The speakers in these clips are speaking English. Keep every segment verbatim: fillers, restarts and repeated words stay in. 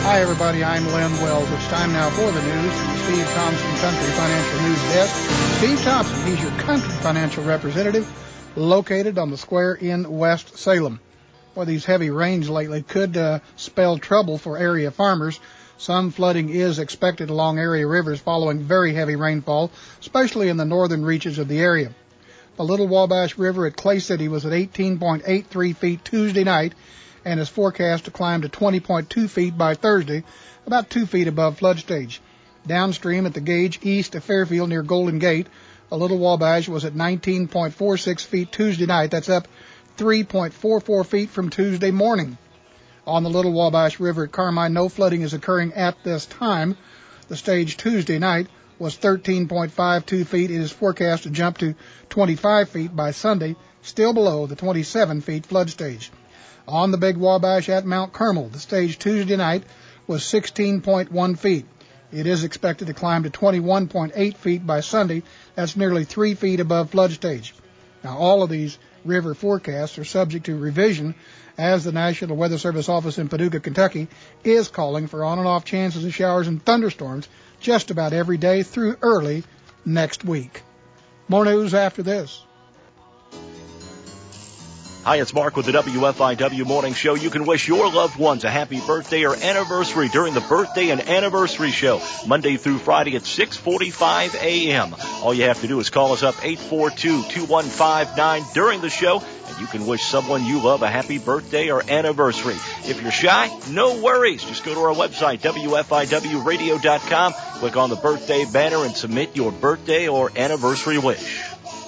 Hi, everybody. I'm Len Wells. It's time now for the news from the Steve Thompson Country Financial News Desk. Steve Thompson, he's your country financial representative located on the square in West Salem. Well, these heavy rains lately could uh, spell trouble for area farmers. Some flooding is expected along area rivers following very heavy rainfall, especially in the northern reaches of the area. The Little Wabash River at Clay City was at eighteen point eight three feet Tuesday night and is forecast to climb to twenty point two feet by Thursday, about two feet above flood stage. Downstream at the gauge east of Fairfield near Golden Gate, the Little Wabash was at nineteen point four six feet Tuesday night. That's up three point four four feet from Tuesday morning. On the Little Wabash River at Carmine, no flooding is occurring at this time. The stage Tuesday night was thirteen point five two feet. It is forecast to jump to twenty-five feet by Sunday, still below the twenty-seven feet flood stage. On the Big Wabash at Mount Carmel, the stage Tuesday night was sixteen point one feet. It is expected to climb to twenty-one point eight feet by Sunday. That's nearly three feet above flood stage. Now, all of these river forecasts are subject to revision as the National Weather Service office in Paducah, Kentucky is calling for on and off chances of showers and thunderstorms just about every day through early next week. More news after this. Hi, it's Mark with the W F I W Morning Show. You can wish your loved ones a happy birthday or anniversary during the Birthday and Anniversary Show, Monday through Friday at six forty-five a.m. All you have to do is call us up eight four two, two one five nine during the show, and you can wish someone you love a happy birthday or anniversary. If you're shy, no worries. Just go to our website, W F I W radio dot com, click on the birthday banner, and submit your birthday or anniversary wish.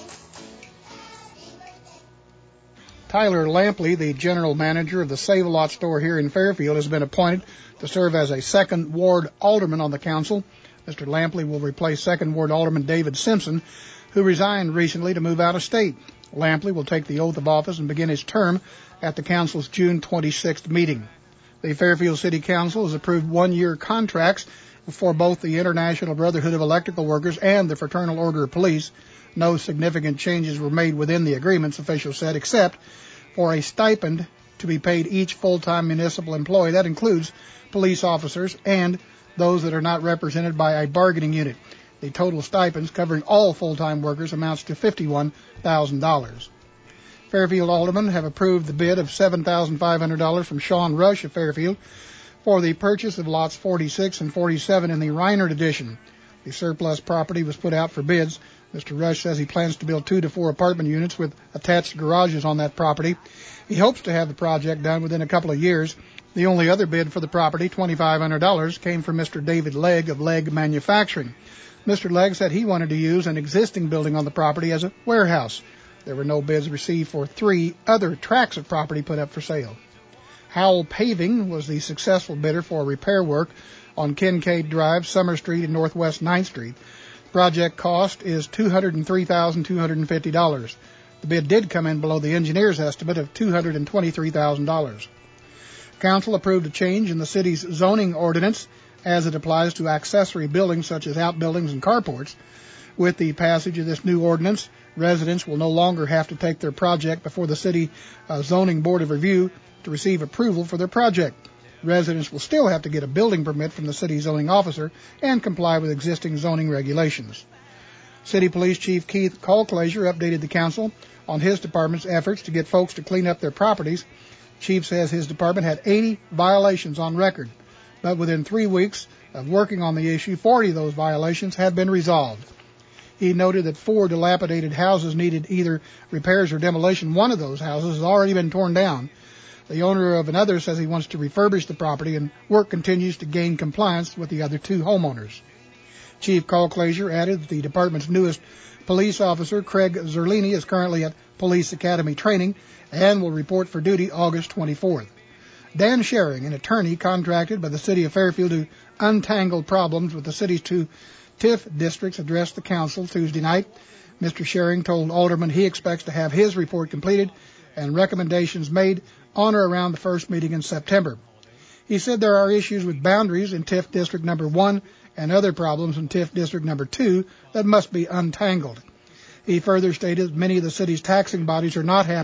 Tyler Lampley, the general manager of the Save-A-Lot store here in Fairfield, has been appointed to serve as a second ward alderman on the council. Mister Lampley will replace second ward alderman David Simpson, who resigned recently to move out of state. Lampley will take the oath of office and begin his term at the council's June twenty-sixth meeting. The Fairfield City Council has approved one-year contracts for both the International Brotherhood of Electrical Workers and the Fraternal Order of Police. No significant changes were made within the agreements, officials said, except for a stipend to be paid each full-time municipal employee. That includes police officers and those that are not represented by a bargaining unit. The total stipends covering all full-time workers amounts to fifty-one thousand dollars. Fairfield aldermen have approved the bid of seven thousand five hundred dollars from Sean Rush of Fairfield for the purchase of lots forty-six and forty-seven in the Reinert addition. The surplus property was put out for bids. Mister Rush says he plans to build two to four apartment units with attached garages on that property. He hopes to have the project done within a couple of years. The only other bid for the property, twenty-five hundred dollars, came from Mister David Legg of Legg Manufacturing. Mister Legg said he wanted to use an existing building on the property as a warehouse. There were no bids received for three other tracts of property put up for sale. Howell Paving was the successful bidder for repair work on Kincaid Drive, Summer Street, and Northwest ninth Street. Project cost is two hundred three thousand two hundred fifty dollars. The bid did come in below the engineer's estimate of two hundred twenty-three thousand dollars. Council approved a change in the city's zoning ordinance as it applies to accessory buildings such as outbuildings and carports. With the passage of this new ordinance, residents will no longer have to take their project before the city uh, zoning board of review to receive approval for their project. Residents will still have to get a building permit from the city zoning officer and comply with existing zoning regulations. City Police Chief Keith Colclasure updated the council on his department's efforts to get folks to clean up their properties. Chief says his department had eighty violations on record, but within three weeks of working on the issue, forty of those violations have been resolved. He noted that four dilapidated houses needed either repairs or demolition. One of those houses has already been torn down. The owner of another says he wants to refurbish the property, and work continues to gain compliance with the other two homeowners. Chief Colclasure added that the department's newest police officer, Craig Zerlini, is currently at Police Academy training and will report for duty August twenty-fourth. Dan Schering, an attorney contracted by the city of Fairfield to untangle problems with the city's two T I F districts, addressed the council Tuesday night. Mister Schering told aldermen he expects to have his report completed and recommendations made on or around the first meeting in September. He said there are issues with boundaries in T I F District Number one and other problems in T I F District Number two that must be untangled. He further stated many of the city's taxing bodies are not happy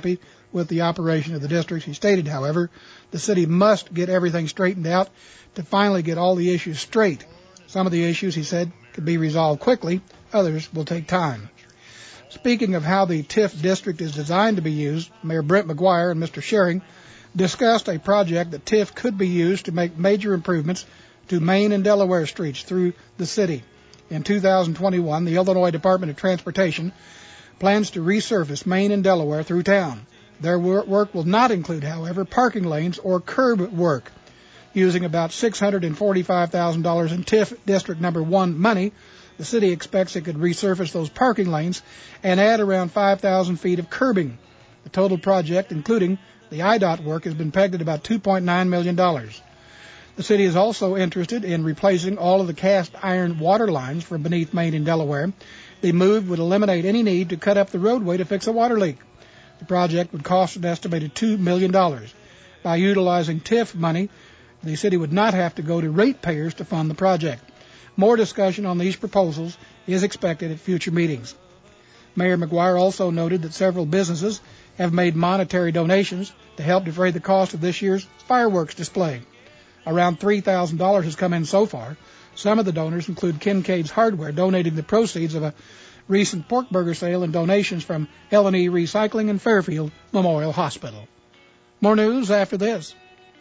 with the operation of the districts. He stated, however, the city must get everything straightened out to finally get all the issues straight. Some of the issues, he said, could be resolved quickly. Others will take time. Speaking of how the T I F district is designed to be used, Mayor Brent McGuire and Mister Schering discussed a project that T I F could be used to make major improvements to Main and Delaware streets through the city. In two thousand twenty-one, the Illinois Department of Transportation plans to resurface Main and Delaware through town. Their work will not include, however, parking lanes or curb work. Using about six hundred forty-five thousand dollars in T I F District Number one money, the city expects it could resurface those parking lanes and add around five thousand feet of curbing. The total project, including the I D O T work, has been pegged at about two point nine million dollars. The city is also interested in replacing all of the cast iron water lines from beneath Main and Delaware. The move would eliminate any need to cut up the roadway to fix a water leak. The project would cost an estimated two million dollars. By utilizing T I F money, the city would not have to go to ratepayers to fund the project. More discussion on these proposals is expected at future meetings. Mayor McGuire also noted that several businesses have made monetary donations to help defray the cost of this year's fireworks display. Around three thousand dollars has come in so far. Some of the donors include Kincaid's Hardware, donating the proceeds of a recent pork burger sale and donations from L and E Recycling and Fairfield Memorial Hospital. More news after this.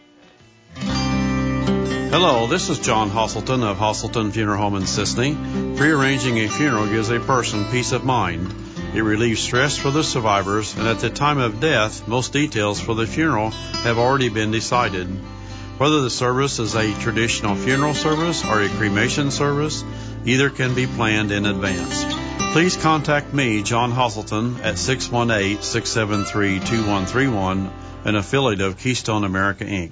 Hello, this is John Hosselton of Hosselton Funeral Home in Sisney. Prearranging a funeral gives a person peace of mind. It relieves stress for the survivors, and at the time of death, most details for the funeral have already been decided. Whether the service is a traditional funeral service or a cremation service, either can be planned in advance. Please contact me, John Hosselton, at six one eight, six seven three, two one three one, an affiliate of Keystone America, Incorporated.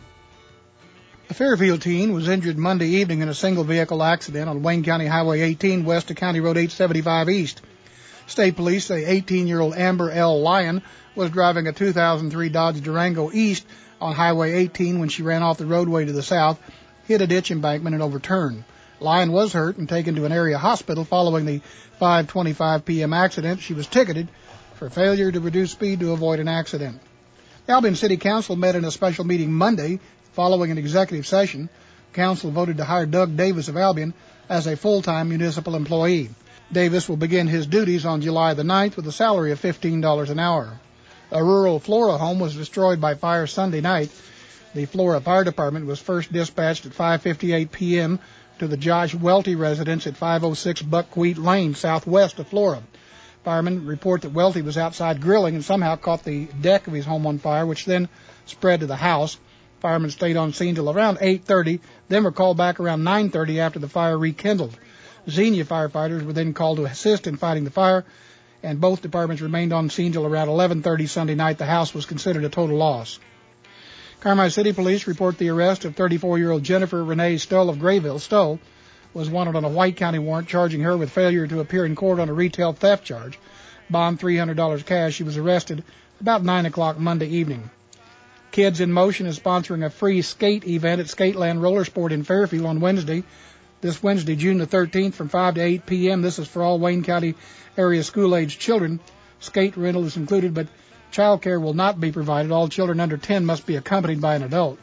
A Fairfield teen was injured Monday evening in a single-vehicle accident on Wayne County Highway eighteen west of County Road eight seventy-five East. State police say eighteen-year-old Amber L. Lyon was driving a two thousand three Dodge Durango East on Highway eighteen when she ran off the roadway to the south, hit a ditch embankment, and overturned. Lyon was hurt and taken to an area hospital following the five twenty-five p.m. accident. She was ticketed for failure to reduce speed to avoid an accident. The Albion City Council met in a special meeting Monday. Following an executive session, Council voted to hire Doug Davis of Albion as a full-time municipal employee. Davis will begin his duties on July the ninth with a salary of fifteen dollars an hour. A rural Flora home was destroyed by fire Sunday night. The Flora Fire Department was first dispatched at five fifty-eight p.m. to the Josh Welty residence at five oh six Buckwheat Lane, southwest of Flora. Firemen report that Welty was outside grilling and somehow caught the deck of his home on fire, which then spread to the house. Firemen stayed on scene till around eight thirty, then were called back around nine thirty after the fire rekindled. Xenia firefighters were then called to assist in fighting the fire, and both departments remained on scene till around eleven thirty Sunday night. The house was considered a total loss. Carmi City Police report the arrest of thirty-four-year-old Jennifer Renee Stoll of Grayville. Stoll was wanted on a White County warrant charging her with failure to appear in court on a retail theft charge. Bond three hundred dollars cash. She was arrested about nine o'clock Monday evening. Kids in Motion is sponsoring a free skate event at Skateland Roller Sport in Fairfield on Wednesday. This Wednesday, June the thirteenth, from five to eight p.m. This is for all Wayne County area school-aged children. Skate rental is included, but child care will not be provided. All children under ten must be accompanied by an adult.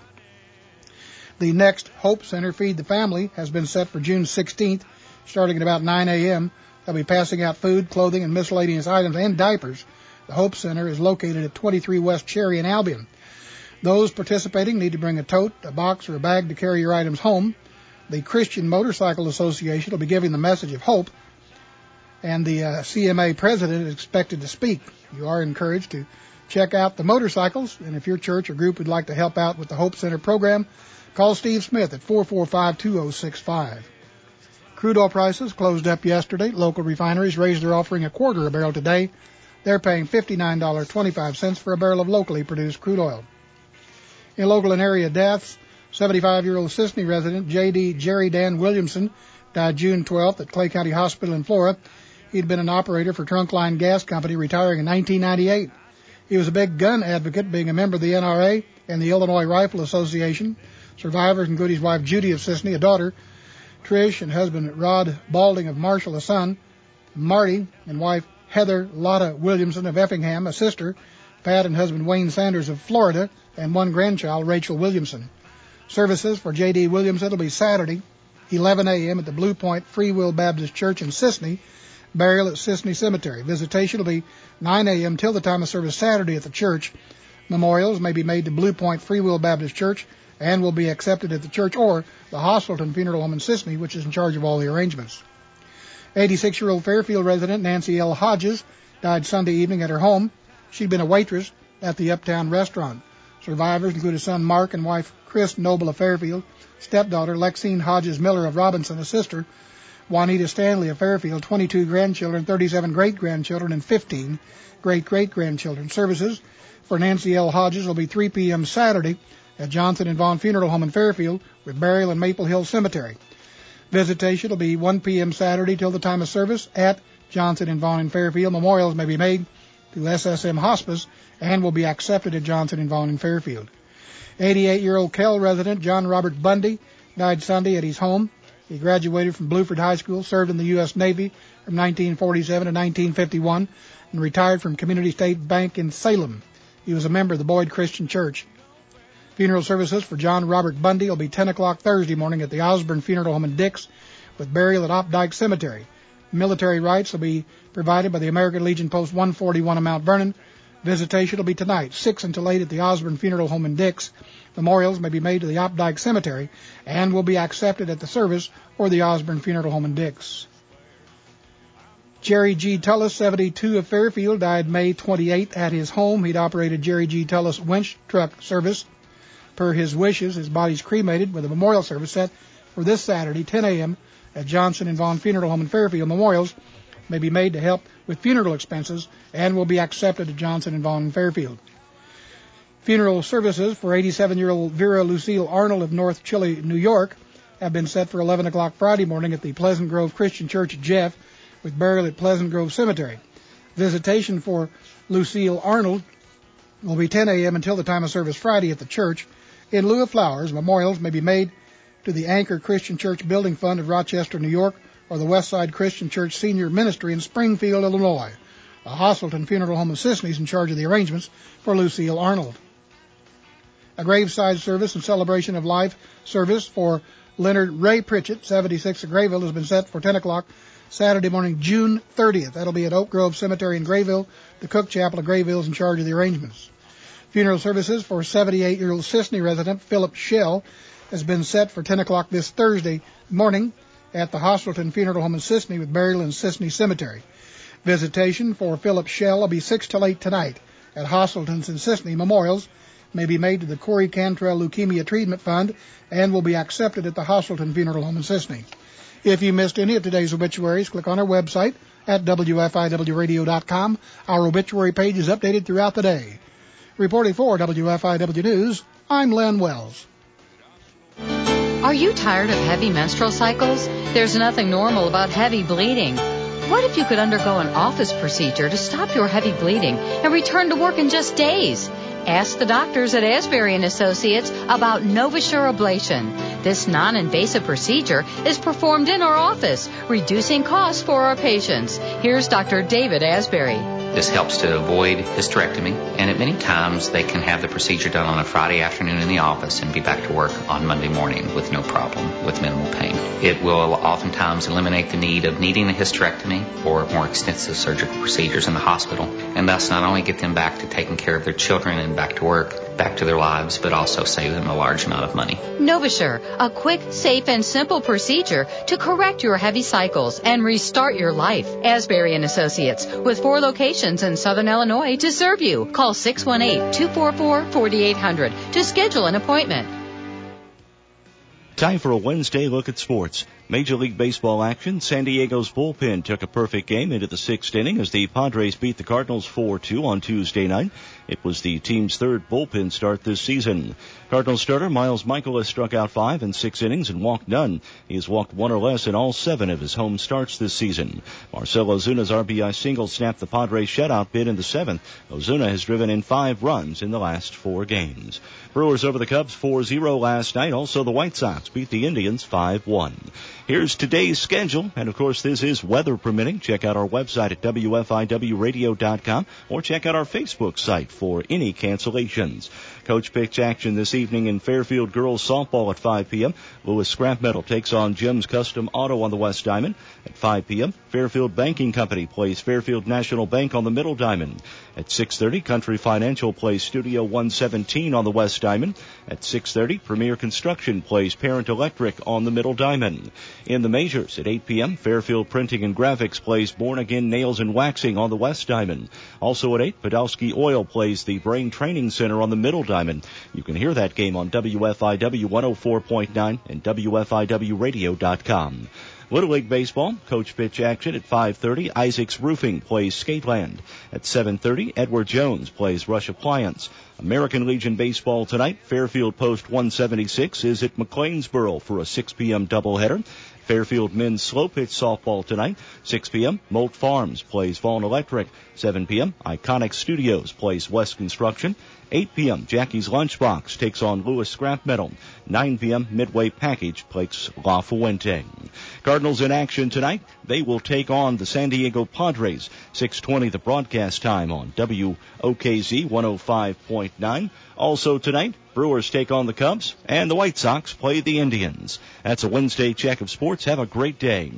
The next Hope Center, Feed the Family, has been set for June sixteenth, starting at about nine a.m. They'll be passing out food, clothing, and miscellaneous items and diapers. The Hope Center is located at twenty-three West Cherry in Albion. Those participating need to bring a tote, a box, or a bag to carry your items home. The Christian Motorcycle Association will be giving the message of hope, and the uh, C M A president is expected to speak. You are encouraged to check out the motorcycles, and if your church or group would like to help out with the Hope Center program, call Steve Smith at four four five, two oh six five. Crude oil prices closed up yesterday. Local refineries raised their offering a quarter a barrel today. They're paying fifty-nine dollars and twenty-five cents for a barrel of locally produced crude oil. In local and area deaths, seventy-five-year-old Sisney resident J D Jerry Dan Williamson died June twelfth at Clay County Hospital in Flora. He'd been an operator for Trunkline Gas Company, retiring in nineteen ninety-eight. He was a big gun advocate, being a member of the N R A and the Illinois Rifle Association. Survivors include his wife Judy of Sisney, a daughter, Trish, and husband Rod Balding of Marshall, a son, Marty, and wife Heather Lotta Williamson of Effingham, a sister, Pat and husband Wayne Sanders of Florida, and one grandchild, Rachel Williamson. Services for J D. Williamson will be Saturday, eleven a.m. at the Blue Point Free Will Baptist Church in Sisney, burial at Sisney Cemetery. Visitation will be nine a.m. till the time of service Saturday at the church. Memorials may be made to Blue Point Free Will Baptist Church and will be accepted at the church or the Hostelton Funeral Home in Sisney, which is in charge of all the arrangements. eighty-six-year-old Fairfield resident Nancy L. Hodges died Sunday evening at her home. She'd been a waitress at the Uptown restaurant. Survivors include a son Mark and wife Chris Noble of Fairfield, stepdaughter Lexine Hodges Miller of Robinson, a sister Juanita Stanley of Fairfield, twenty-two grandchildren, thirty-seven great-grandchildren, and fifteen great-great-grandchildren. Services for Nancy L. Hodges will be three p.m. Saturday at Johnson and Vaughn Funeral Home in Fairfield with burial in Maple Hill Cemetery. Visitation will be one p.m. Saturday till the time of service at Johnson and Vaughn in Fairfield. Memorials may be made to S S M Hospice and will be accepted at Johnson and Vaughn in Fairfield. eighty-eight-year-old Kell resident John Robert Bundy died Sunday at his home. He graduated from Bluford High School, served in the U S. Navy from nineteen forty-seven to nineteen fifty-one, and retired from Community State Bank in Salem. He was a member of the Boyd Christian Church. Funeral services for John Robert Bundy will be ten o'clock Thursday morning at the Osborne Funeral Home in Dix, with burial at Opdyke Cemetery. Military rites will be provided by the American Legion Post one forty-one in Mount Vernon. Visitation will be tonight, six until eight at the Osborne Funeral Home in Dix. Memorials may be made to the Opdyke Cemetery and will be accepted at the service or the Osborne Funeral Home in Dix. Jerry G. Tullis, seventy-two, of Fairfield, died May twenty-eighth at his home. He'd operated Jerry G. Tullis winch truck service. Per his wishes, his body's cremated with a memorial service set for this Saturday, ten a.m. at Johnson and Vaughn Funeral Home in Fairfield. Memorials may be made to help with funeral expenses and will be accepted at Johnson and Vaughn in Fairfield. Funeral services for eighty-seven-year-old Vera Lucille Arnold of North Chile, New York, have been set for eleven o'clock Friday morning at the Pleasant Grove Christian Church, Jeff, with burial at Pleasant Grove Cemetery. Visitation for Lucille Arnold will be ten a.m. until the time of service Friday at the church. In lieu of flowers, memorials may be made to the Anchor Christian Church Building Fund of Rochester, New York, or the Westside Christian Church Senior Ministry in Springfield, Illinois. The Hostelton Funeral Home of Sisney is in charge of the arrangements for Lucille Arnold. A graveside service and celebration of life service for Leonard Ray Pritchett, seventy-six, of Grayville, has been set for ten o'clock Saturday morning, June thirtieth. That'll be at Oak Grove Cemetery in Grayville. The Cook Chapel of Grayville is in charge of the arrangements. Funeral services for seventy-eight-year-old Sisney resident Philip Shell has been set for ten o'clock this Thursday morning at the Hostelton Funeral Home in Sisney with burial in Sisney Cemetery. Visitation for Philip Shell will be six till eight tonight at Hostelton's in Sisney. Memorials may be made to the Corey Cantrell Leukemia Treatment Fund and will be accepted at the Hostelton Funeral Home in Sisney. If you missed any of today's obituaries, click on our website at W F I W radio dot com. Our obituary page is updated throughout the day. Reporting for W F I W News, I'm Len Wells. Are you tired of heavy menstrual cycles? There's nothing normal about heavy bleeding. What if you could undergo an office procedure to stop your heavy bleeding and return to work in just days? Ask the doctors at Asbury and Associates about NovaSure Ablation. This non-invasive procedure is performed in our office, reducing costs for our patients. Here's Doctor David Asbury. This helps to avoid hysterectomy, and at many times they can have the procedure done on a Friday afternoon in the office and be back to work on Monday morning with no problem, with minimal pain. It will oftentimes eliminate the need of needing a hysterectomy or more extensive surgical procedures in the hospital, and thus not only get them back to taking care of their children and back to work, back to their lives, but also save them a large amount of money. NovaSure, a quick, safe, and simple procedure to correct your heavy cycles and restart your life. Asbury and Associates, with four locations in Southern Illinois to serve you. Call six one eight, two four four, four eight zero zero to schedule an appointment. Time for a Wednesday look at sports. Major League Baseball action. San Diego's bullpen took a perfect game into the sixth inning as the Padres beat the Cardinals four two on Tuesday night. It was the team's third bullpen start this season. Cardinals starter Miles Michaelis struck out five in six innings and walked none. He has walked one or less in all seven of his home starts this season. Marcell Ozuna's R B I single snapped the Padres shutout bid in the seventh. Ozuna has driven in five runs in the last four games. Brewers over the Cubs four zero last night. Also, the White Sox beat the Indians five one. Here's today's schedule, and of course this is weather permitting. Check out our website at W F I W radio dot com or check out our Facebook site for any cancellations. Coach pitch action this evening in Fairfield girls softball at five p.m. Lewis Scrap Metal takes on Jim's Custom Auto on the West Diamond. At five p.m., Fairfield Banking Company plays Fairfield National Bank on the Middle Diamond. At six thirty, Country Financial plays Studio one seventeen on the West Diamond. At six thirty, Premier Construction plays Parent Electric on the Middle Diamond. In the majors, at eight p.m., Fairfield Printing and Graphics plays Born Again Nails and Waxing on the West Diamond. Also at eight, Podolsky Oil plays the Brain Training Center on the Middle Diamond. You can hear that game on W F I W one oh four point nine and W F I W radio dot com. Little League Baseball, coach pitch action at five thirty. Isaacs Roofing plays Skateland. At seven thirty, Edward Jones plays Rush Appliance. American Legion Baseball tonight, Fairfield Post one seventy-six is at McLeansboro for a six p.m. doubleheader. Fairfield men's slow pitch softball tonight, six p.m. Molt Farms plays Vaughan Electric. seven p.m. Iconic Studios plays West Construction. eight p.m. Jackie's Lunchbox takes on Lewis Scrap Metal. nine p.m. Midway Package plays La Fuente. Cardinals in action tonight. They will take on the San Diego Padres. six twenty the broadcast time on W O K Z one oh five point nine. Also tonight, Brewers take on the Cubs, and the White Sox play the Indians. That's a Wednesday check of sports. Have a great day.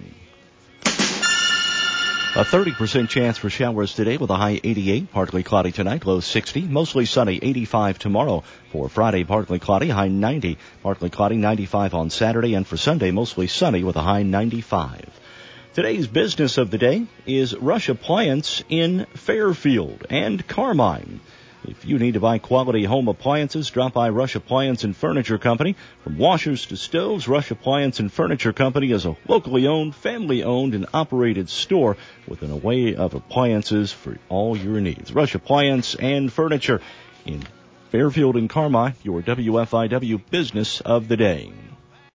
A thirty percent chance for showers today with a high eighty-eight. Partly cloudy tonight, low sixty. Mostly sunny, eighty-five tomorrow. For Friday, partly cloudy, high ninety. Partly cloudy, ninety-five on Saturday. And for Sunday, mostly sunny with a high ninety-five. Today's business of the day is Rush Appliance in Fairfield and Carmine. If you need to buy quality home appliances, drop by Rush Appliance and Furniture Company. From washers to stoves, Rush Appliance and Furniture Company is a locally owned, family-owned, and operated store with an array of appliances for all your needs. Rush Appliance and Furniture in Fairfield and Carmine, your W F I W business of the day.